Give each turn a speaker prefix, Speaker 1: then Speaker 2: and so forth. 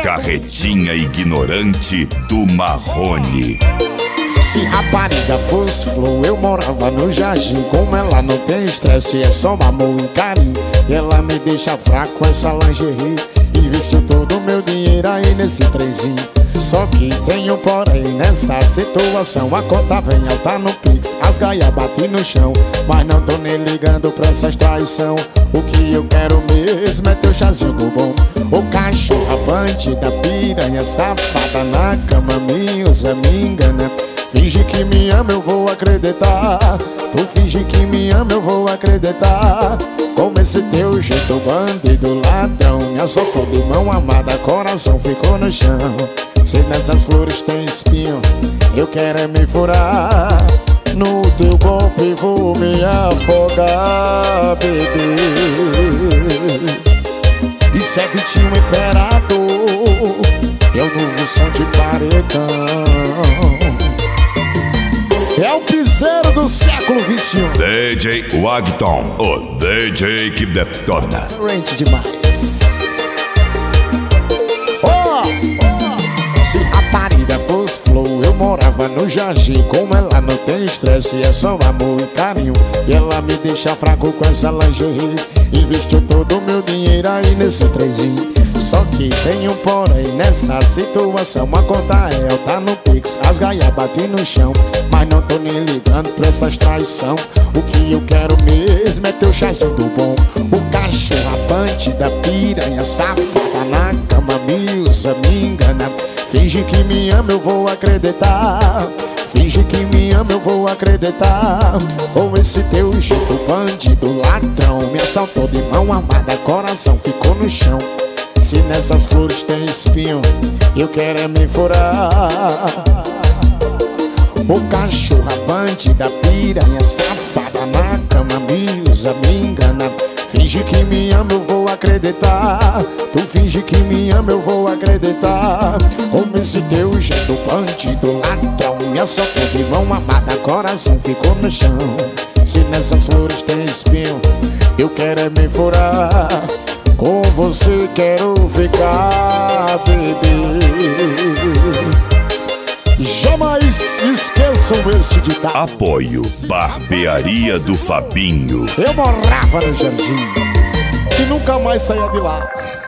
Speaker 1: Carretinha ignorante do Marrone.
Speaker 2: Se rapariga fosse flor, eu morava no jardim. Como ela não tem estresse, é só amor e carinho. E ela me deixa fraco com essa lingerie. Investiu todo o meu dinheiro aí nesse trenzinho. Só que tem um porém nessa situação. A conta vem alta no Pix, as gaias batem no chão. Mas não tô nem ligando pra essas traição. O que eu quero mesmo é teu chazinho do bom. O cachorra bandida, piranha safada, na cama me usa, me engana. Finge que me ama, eu vou acreditar. Tu finge que me ama, eu vou acreditar. Como esse teu jeito bandido, ladrão, me assoltou de mão amada, coração ficou no chão. Se nessas flores tem espinho, eu quero é me furar. No teu golpe vou me afogar, bebê. Isso é Vitinho Imperador, é o novo som de paredão. É o piseiro do século XXI.
Speaker 1: DJ Wagton, o DJ que detona.
Speaker 2: Rente demais. Se rapariga fosse flor, eu morava no jardim. Como ela não tem estresse, é só amor e carinho. E ela me deixa fraco com essa lingerie. Investiu todo o meu dinheiro aí nesse trenzinho. Só que tem um porém nessa situação. A conta é alta no Pix, as gaias batem no chão. Mas não tô nem ligando pra essas traição. O que eu quero mesmo é teu chazinho do bom. O cachorro bandida, piranha safada, na cama me usa, me engana. Finge que me ama, eu vou acreditar. Finge que me ama, eu vou acreditar. Com esse teu jeito bandido, ladrão, me assaltou de mão armada, coração ficou no chão. Se nessas flores tem espinho, eu quero é me furar. O cachorra bandida, piranha safada, na cama me usa, me engana. Finge que me ama, eu vou acreditar. Tu finge que me ama, eu vou acreditar. Como esse teu jeito bandido, ladrão, me assaltou de mão amada, coração ficou no chão. Se nessas flores tem espinho, eu quero é me furar. Com você quero ficar, bebê. Jamais esqueçam esse ditado.
Speaker 1: Apoio Barbearia do Fabinho.
Speaker 2: Eu morava no jardim e nunca mais saía de lá.